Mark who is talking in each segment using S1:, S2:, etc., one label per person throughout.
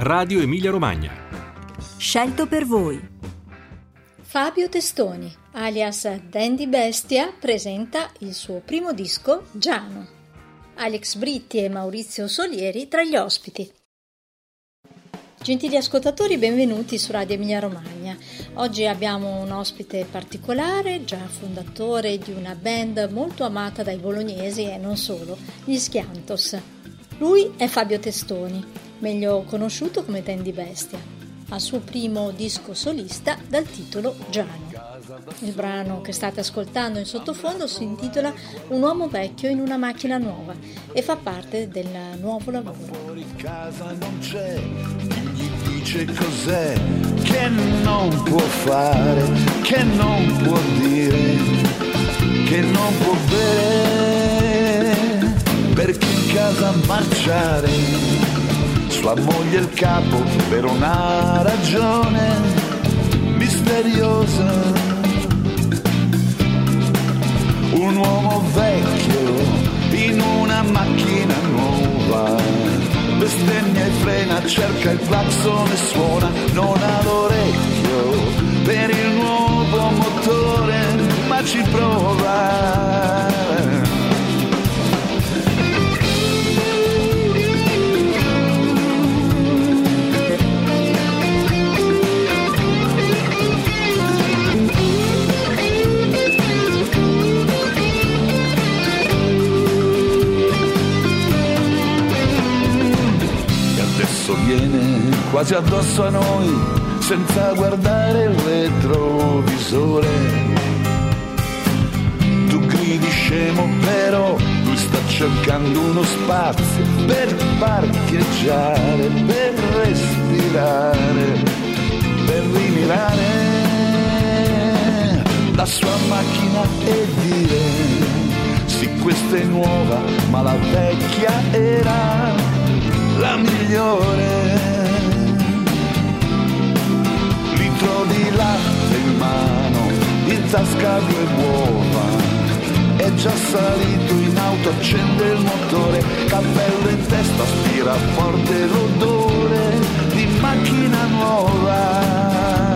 S1: Radio Emilia Romagna.
S2: Scelto per voi.
S3: Fabio Testoni, alias Dandy Bestia, presenta il suo primo disco, Giano. Alex Britti e Maurizio Solieri tra gli ospiti. Gentili ascoltatori, benvenuti su Radio Emilia Romagna. Oggi abbiamo un ospite particolare, già fondatore di una band molto amata dai bolognesi e non solo, gli Schiantos. Lui è Fabio Testoni, meglio conosciuto come Dandy Bestia. Al suo primo disco solista dal titolo Giano. Il brano che state ascoltando in sottofondo si intitola Un uomo vecchio in una macchina nuova e fa parte del nuovo lavoro.
S4: Fuori casa non c'è, gli dice cos'è che non può fare, che non può dire, che non può bere, perché in casa marciare, sua moglie il capo per una ragione misteriosa. Un uomo vecchio in una macchina nuova, bestemmia e frena, cerca il clacson e suona, non ha l'orecchio per il nuovo motore, ma ci prova. Viene quasi addosso a noi senza guardare il retrovisore. Tu gridi scemo, però lui sta cercando uno spazio per parcheggiare, per respirare, per rimirare la sua macchina e dire sì, questa è nuova, ma la vecchia era la migliore. Litro di latte in mano, in tasca 2 uova, è già salito in auto, accende il motore, cappello in testa, aspira forte l'odore di macchina nuova.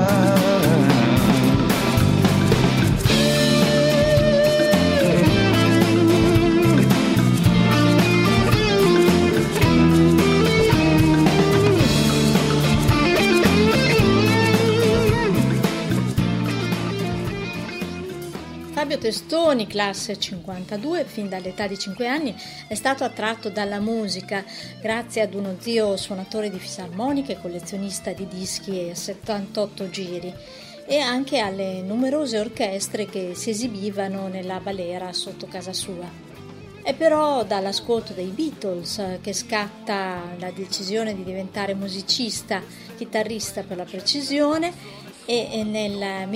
S3: Fabio Testoni, classe 52, fin dall'età di 5 anni è stato attratto dalla musica grazie ad uno zio suonatore di fisarmonica e collezionista di dischi e 78 giri e anche alle numerose orchestre che si esibivano nella balera sotto casa sua. È però dall'ascolto dei Beatles che scatta la decisione di diventare musicista, chitarrista per la precisione, e nel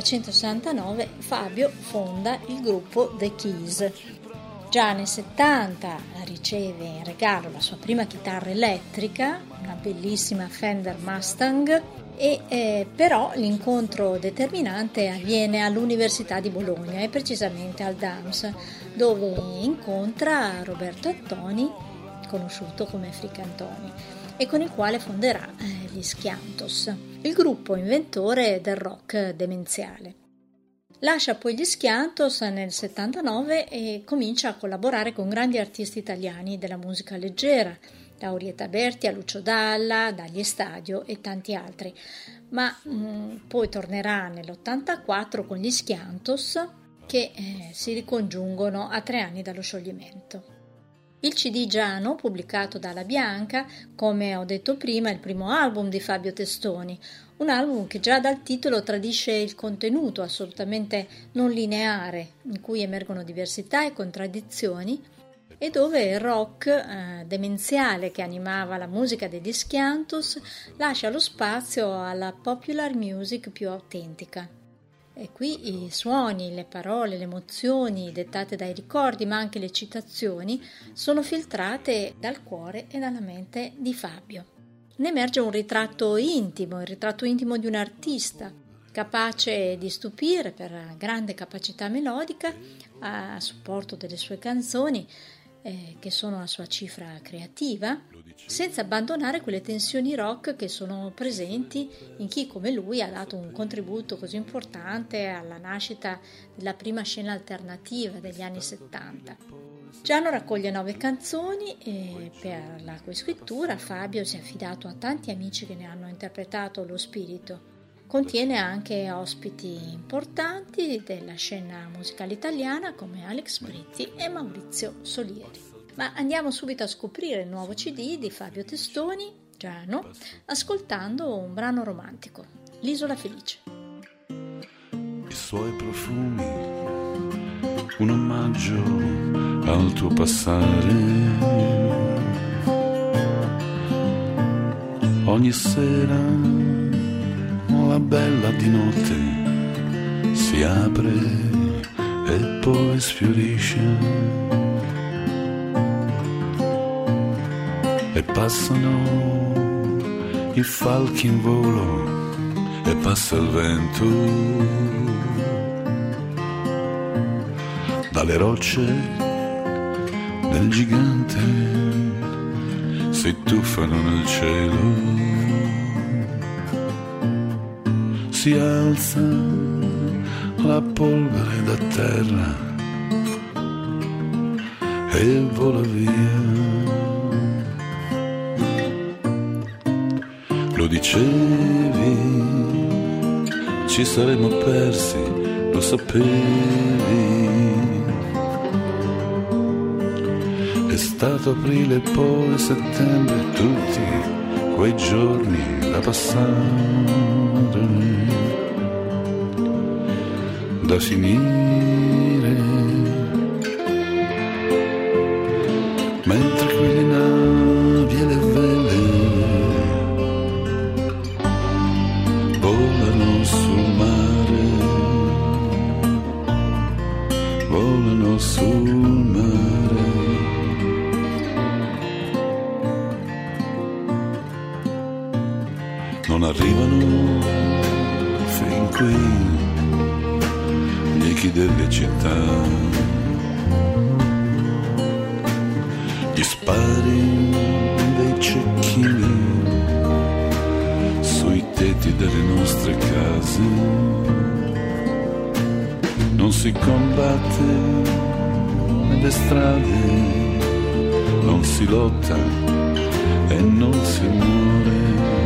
S3: 1969 Fabio fonda il gruppo The Keys. Già nel 70 riceve in regalo la sua prima chitarra elettrica, una bellissima Fender Mustang, e però l'incontro determinante avviene all'Università di Bologna e precisamente al DAMS, dove incontra Roberto Attoni, conosciuto come Fricantoni, e con il quale fonderà gli Schiantos, il gruppo inventore del rock demenziale. Lascia poi gli Schiantos nel 79 e comincia a collaborare con grandi artisti italiani della musica leggera, da Orietta Berti a Lucio Dalla, dagli Estadio e tanti altri, ma poi tornerà nell'84 con gli Schiantos che si ricongiungono a 3 anni dallo scioglimento. Il CD Giano, pubblicato dalla Bianca, come ho detto prima, è il primo album di Fabio Testoni, un album che già dal titolo tradisce il contenuto assolutamente non lineare, in cui emergono diversità e contraddizioni, e dove il rock demenziale che animava la musica degli Schiantos lascia lo spazio alla popular music più autentica. E qui i suoni, le parole, le emozioni dettate dai ricordi, ma anche le citazioni, sono filtrate dal cuore e dalla mente di Fabio. Ne emerge un ritratto intimo, il ritratto intimo di un artista, capace di stupire per grande capacità melodica, a supporto delle sue canzoni, che sono la sua cifra creativa, senza abbandonare quelle tensioni rock che sono presenti in chi come lui ha dato un contributo così importante alla nascita della prima scena alternativa degli anni 70. Giano raccoglie 9 canzoni e per la coescrittura Fabio si è affidato a tanti amici che ne hanno interpretato lo spirito. Contiene anche ospiti importanti della scena musicale italiana come Alex Britti e Maurizio Solieri. Ma andiamo subito a scoprire il nuovo CD di Fabio Testoni, Giano, ascoltando un brano romantico, L'Isola Felice.
S4: I suoi profumi, un omaggio al tuo passare. Ogni sera la bella di notte si apre e poi sfiorisce e passano i falchi in volo e passa il vento dalle rocce del gigante si tuffano nel cielo. Si alza la polvere da terra e vola via. Lo dicevi, ci saremmo persi, lo sapevi. È stato aprile, poi settembre, tutti quei giorni da passare, da finire, mentre quelle navi e le vele volano sul mare, volano sul mare. Non arrivano fin qui gli echi delle città, gli spari dei cecchini sui tetti delle nostre case. Non si combatte nelle strade, non si lotta e non si muore.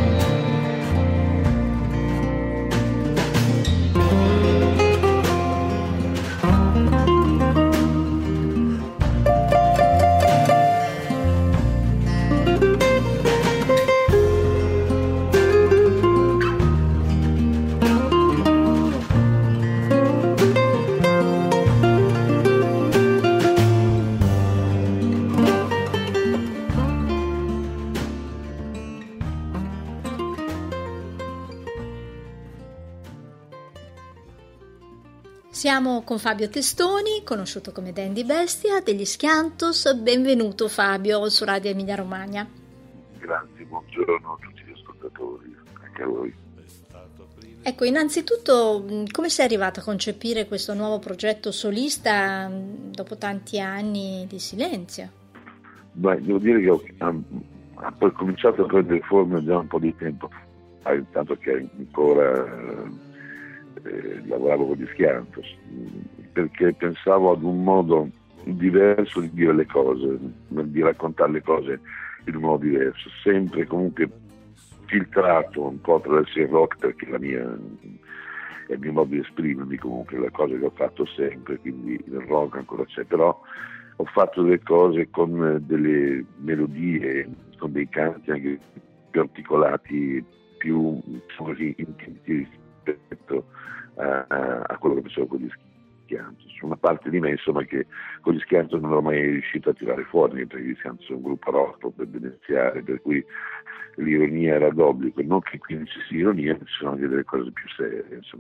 S3: Siamo con Fabio Testoni, conosciuto come Dandy Bestia, degli Schiantos. Benvenuto Fabio su Radio Emilia Romagna.
S1: Grazie, buongiorno a tutti gli ascoltatori, anche a voi.
S3: Ecco, innanzitutto, come sei arrivato a concepire questo nuovo progetto solista dopo tanti anni di silenzio?
S1: Beh, devo dire che ha poi cominciato a prendere forma già un po' di tempo fa, intanto che ancora lavoravo con gli Schiantos, perché pensavo ad un modo diverso di dire le cose, di raccontare le cose in un modo diverso, sempre comunque filtrato un po' attraverso il rock, perché è il mio modo di esprimermi, comunque la cosa che ho fatto sempre, quindi il rock ancora c'è, però ho fatto delle cose con delle melodie, con dei canti anche più articolati, più così intimiti rispetto a quello che facevo con gli Schiantos. Una parte di me, insomma, che con gli Schiantos non ero mai riuscito a tirare fuori, perché gli Schiantos sono un gruppo rock per beneficiare, per cui l'ironia era d'obbligo, non che quindi ci sia ironia, ma ci sono anche delle cose più serie, insomma,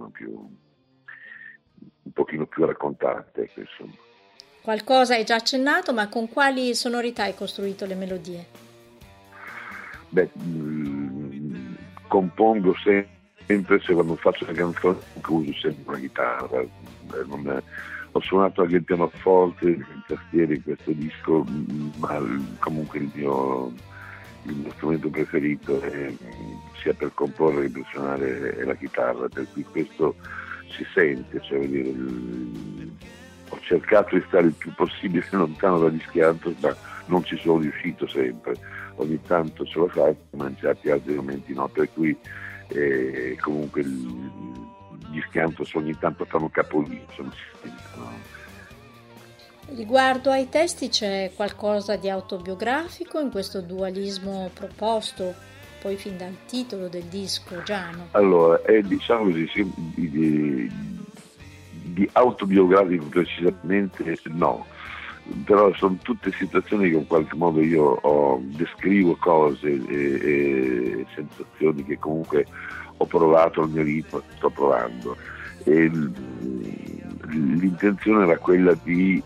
S1: un pochino più raccontate, insomma.
S3: Qualcosa hai già accennato, ma con quali sonorità hai costruito le melodie?
S1: Beh, compongo sempre, se quando faccio una canzone uso sempre una chitarra, Ho suonato anche il pianoforte, i tastieri in questo disco, ma comunque il mio strumento preferito sia per comporre che per suonare è la chitarra, per cui questo si sente, cioè vuol dire, ho cercato di stare il più possibile lontano dagli schiantos, ma non ci sono riuscito sempre, ogni tanto ce l'ho fatto, ma in certi altri momenti no, per cui comunque gli schiantos ogni tanto fanno capolino, insomma, si sentono.
S3: Riguardo ai testi c'è qualcosa di autobiografico in questo dualismo proposto poi fin dal titolo del disco, Giano?
S1: Allora, diciamo così, di autobiografico precisamente no, però sono tutte situazioni che in qualche modo io descrivo cose e sensazioni che comunque ho provato al mio ritmo, sto provando. E l'intenzione era quella di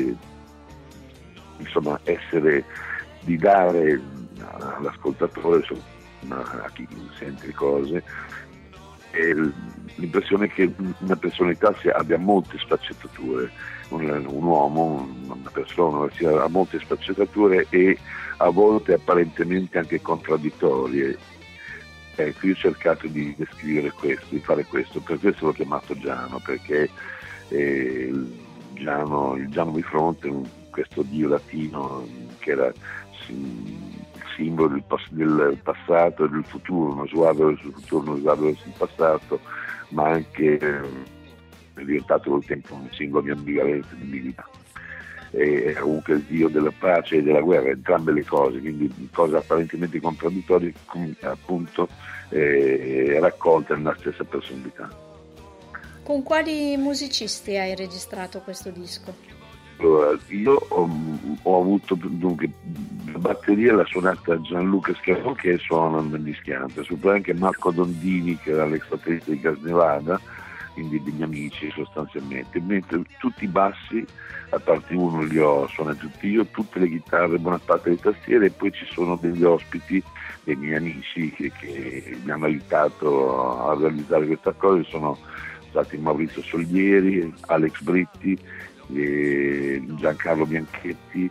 S1: insomma di dare all'ascoltatore, a chi sente le cose, l'impressione che una personalità abbia molte sfaccettature, un uomo, una persona ha molte sfaccettature e a volte apparentemente anche contraddittorie. Ecco, io ho cercato di descrivere questo, di fare questo, per questo l'ho chiamato Giano, perché il Giano di fronte, questo dio latino che era il simbolo del passato e del futuro, uno sguardo verso il futuro, uno sguardo verso il passato, ma anche è diventato col tempo un simbolo di ambivalenza, di ambiguità. E comunque il dio della pace e della guerra, entrambe le cose, quindi cose apparentemente contraddittorie, appunto raccolte nella stessa personalità.
S3: Con quali musicisti hai registrato questo disco?
S1: Allora, io ho avuto, dunque, la batteria l'ha suonata Gianluca Schiavon, che suona negli schianti, poi anche Marco Dondini, che era l'ex batterista di Gas Nevada, quindi degli amici sostanzialmente, mentre tutti i bassi, a parte uno li ho suonati tutti io, tutte le chitarre, buona parte delle tastiere, e poi ci sono degli ospiti, dei miei amici che mi hanno aiutato a realizzare questa cosa, sono stati Maurizio Solieri, Alex Britti, Giancarlo Bianchetti.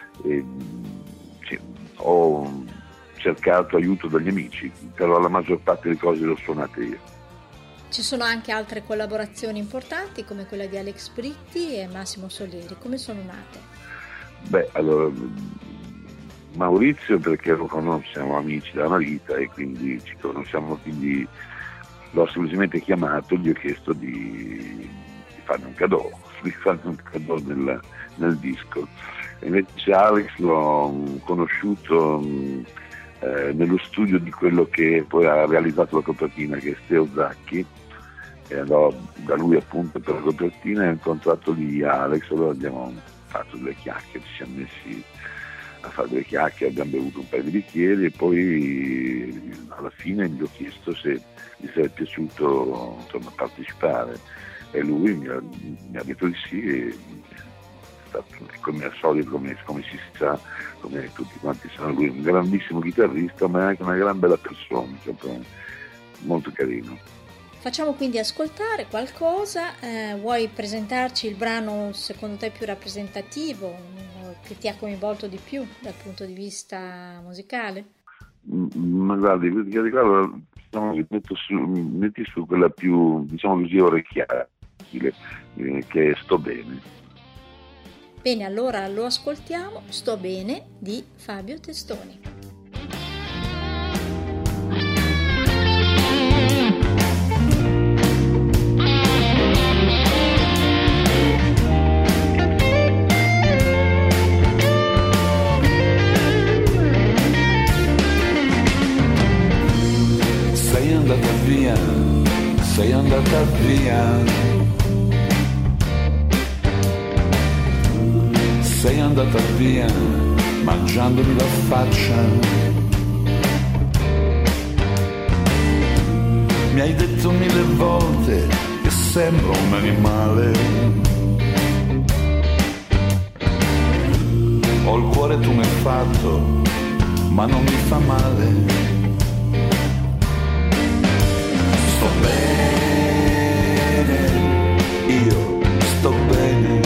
S1: Ho cercato aiuto dagli amici, però la maggior parte delle cose le ho suonate io.
S3: Ci sono anche altre collaborazioni importanti come quella di Alex Britti e Massimo Solieri. Come sono nate?
S1: Beh, allora, Maurizio perché lo conosciamo, amici da una vita e quindi ci conosciamo, quindi l'ho semplicemente chiamato, gli ho chiesto di farmi un cadeau, nel disco. E invece Alex l'ho conosciuto nello studio di quello che poi ha realizzato la copertina, che è Steo Zacchi, e andò da lui appunto per la copertina e ho incontrato lì Alex, allora abbiamo fatto delle chiacchiere, ci siamo messi a fare delle chiacchiere, abbiamo bevuto un paio di bicchieri e poi alla fine gli ho chiesto se gli sarebbe piaciuto, insomma, partecipare, e lui mi ha detto di sì, e è stato, come al solito, come si sa, come tutti quanti sanno, lui è un grandissimo chitarrista ma è anche una gran bella persona, cioè, molto carino.
S3: Facciamo quindi ascoltare qualcosa. Vuoi presentarci il brano secondo te più rappresentativo, che ti ha coinvolto di più dal punto di vista musicale?
S1: Ma guardi, allora, metti su quella più, diciamo così, orecchiabile, che è Sto bene.
S3: Bene, allora lo ascoltiamo, Sto bene di Fabio Testoni.
S4: Sei andata via, sei andata via mangiandomi la faccia, mi hai detto 1000 volte che sembro un animale, ho il cuore tumefatto ma non mi fa male. Sto bene, io sto bene,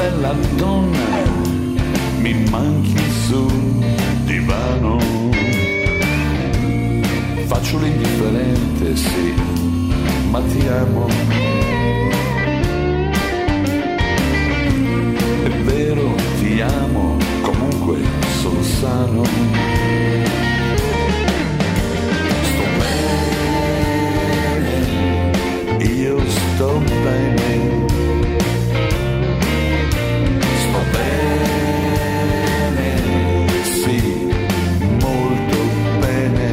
S4: bella donna, mi manchi sul divano. Faccio l'indifferente, sì, ma ti amo. È vero, ti amo, comunque sono sano. Sto bene, io sto bene. Sto bene, sì, molto bene.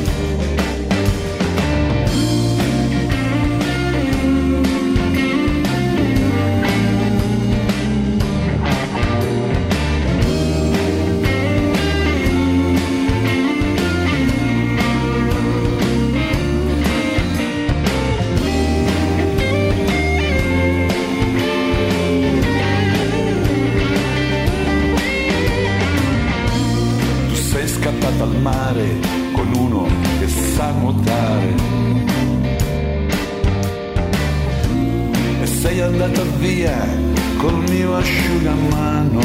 S4: Al mare con uno che sa nuotare e sei andata via col mio asciugamano.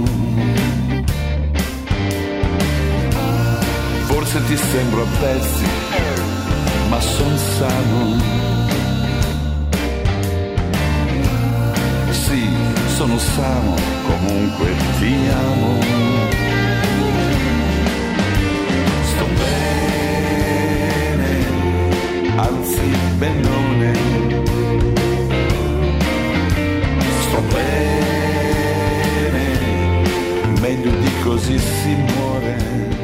S4: Forse ti sembro a pezzi, ma son sano. Sì, sono sano, comunque ti amo. Anzi, benone, sto bene, meglio di così si muore.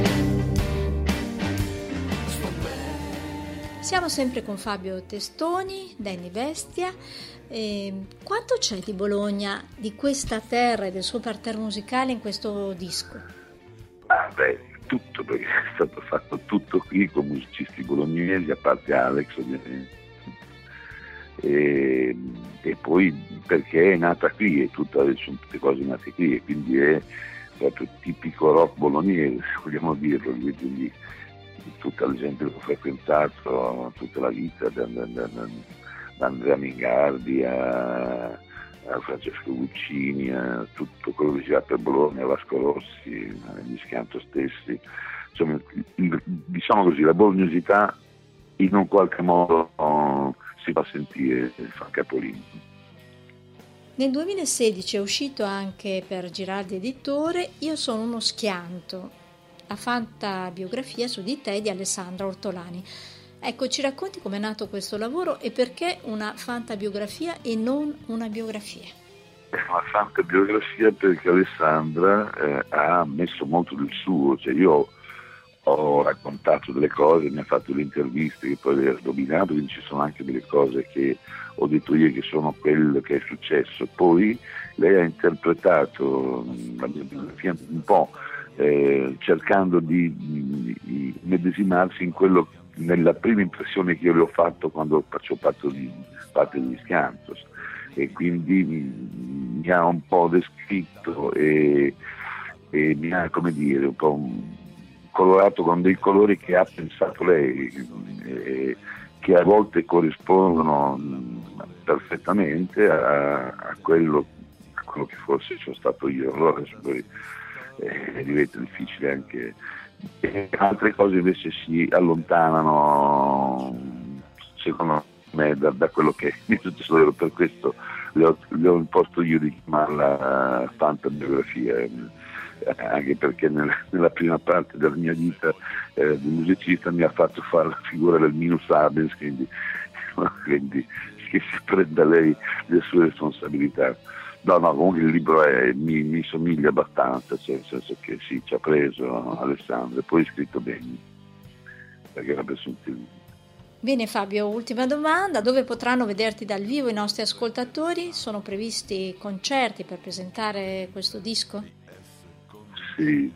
S3: Siamo sempre con Fabio Testoni, Danny Bestia. Quanto c'è di Bologna, di questa terra e del suo parterre musicale in questo disco?
S1: Tutto, perché è stato fatto tutto qui con musicisti bolognesi, a parte Alex ovviamente, e poi perché è nata qui e sono tutte cose nate qui, e quindi è proprio tipico rock bolognese, se vogliamo dirlo, quindi tutta la gente che ho frequentato tutta la vita, da Andrea Mingardi a Francesco Guccini, a tutto quello che gira per Bologna, Vasco Rossi, gli Schianto stessi, insomma, diciamo così, la bolognosità in un qualche modo si fa sentire, fa capolino.
S3: Nel 2016 è uscito anche per Girardi Editore Io sono uno schianto, la fantabiografia su di te di Alessandra Ortolani. Ecco, ci racconti com'è nato questo lavoro e perché una fantabiografia e non una biografia?
S1: È una fantabiografia perché Alessandra ha messo molto del suo, cioè io ho raccontato delle cose, mi ha fatto delle interviste che poi lei ha sdominato, quindi ci sono anche delle cose che ho detto io che sono quello che è successo. Poi lei ha interpretato la mia biografia un po' cercando di medesimarsi in quello, nella prima impressione che io le ho fatto quando faccio parte degli Schiantos, e quindi mi ha un po' descritto e mi ha, come dire, un po' colorato con dei colori che ha pensato lei, che a volte corrispondono perfettamente a quello che forse sono stato io. Allora poi diventa difficile anche. Altre cose invece si allontanano, secondo me, da quello che mi è successo. Per questo le ho imposto io di chiamarla fantabiografia, anche perché nella prima parte della mia vita di musicista mi ha fatto fare la figura del minus abens, quindi che si prenda lei le sue responsabilità. No, comunque il libro mi somiglia abbastanza, cioè nel senso che sì, ci ha preso Alessandro, e poi è scritto bene, perché era presunto.
S3: Bene Fabio, ultima domanda: dove potranno vederti dal vivo i nostri ascoltatori? Sono previsti concerti per presentare questo disco?
S1: Sì,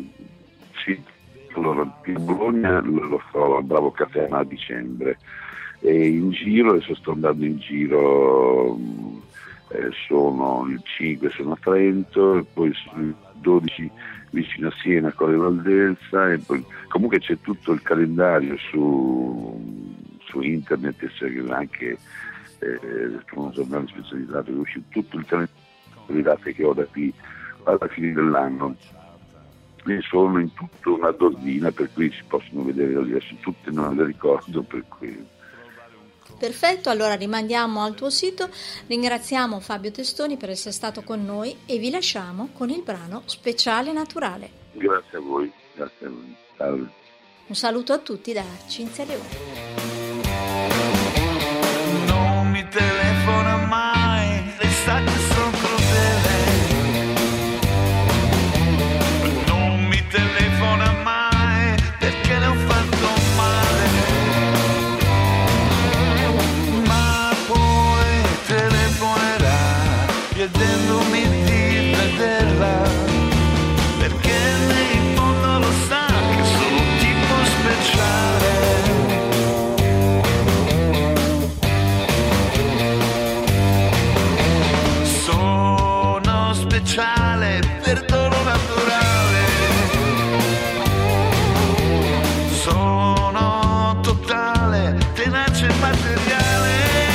S1: allora a Bologna lo farò al Bravo Caffè a dicembre, e in giro, adesso sto andando in giro, sono il 5 sono a Trento, e poi il 12 vicino a Siena a Colle Valdelsa, e poi comunque c'è tutto il calendario su internet, e c'è anche un giornale specializzato che uscì tutto il calendario le date che ho da qui alla fine dell'anno. Ne sono in tutto una dozzina, per cui si possono vedere adesso tutte, non le ricordo, per cui.
S3: Perfetto, allora rimandiamo al tuo sito, ringraziamo Fabio Testoni per essere stato con noi e vi lasciamo con il brano Speciale Naturale.
S1: Grazie a voi, grazie a voi. Salve.
S3: Un saluto a tutti da Cinzia Leone.
S4: Non mi telefona mai, lei sa che sono crudele. Non mi telefona mai perché le ho fatto male. Ma poi telefonerà chiedendomi di vederla, perché lei in fondo lo sa che sono un tipo speciale. Sono speciale, perdono naturale. Sono totale, tenace e materiale.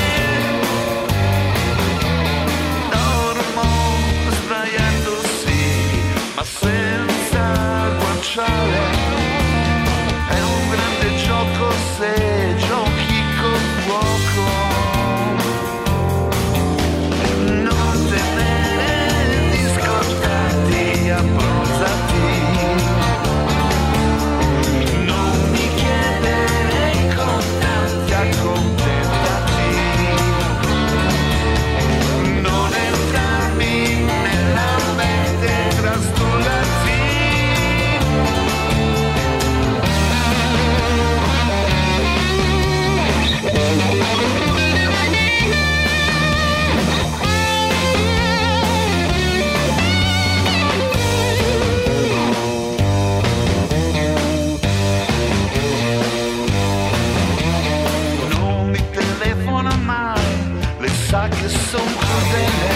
S4: Dormo sdraiando sì, ma senza guanciale. È un grande gioco se giochi col fuoco. Non tenere discordati, abbronzati. Non mi chiedere i contanti, accontentati. Non entrarmi nella mente, trastullati. Non mi telefona mai, le sa che son crudele.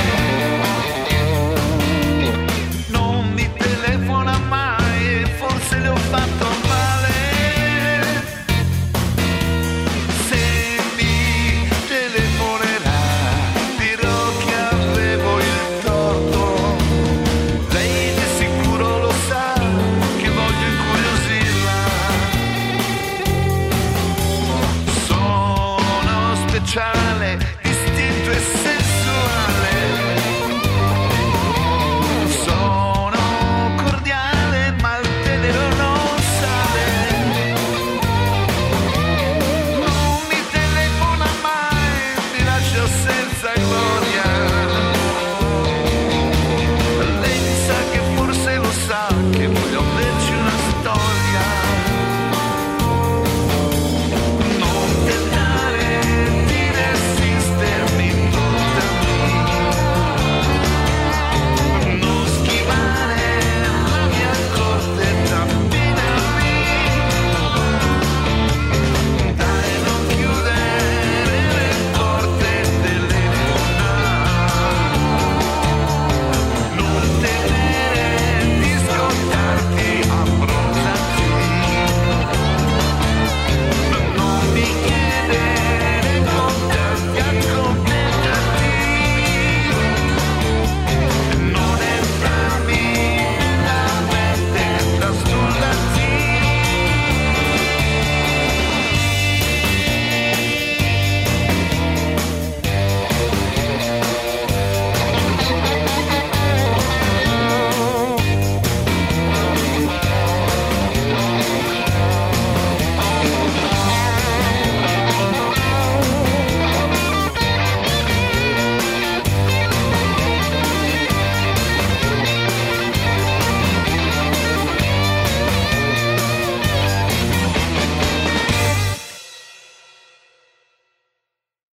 S4: Non mi telefona mai, forse le ho fatto male. Se mi telefonerà dirò che avevo il torto. Lei di sicuro lo sa che voglio incuriosirla. Sono speciale, distinto e senza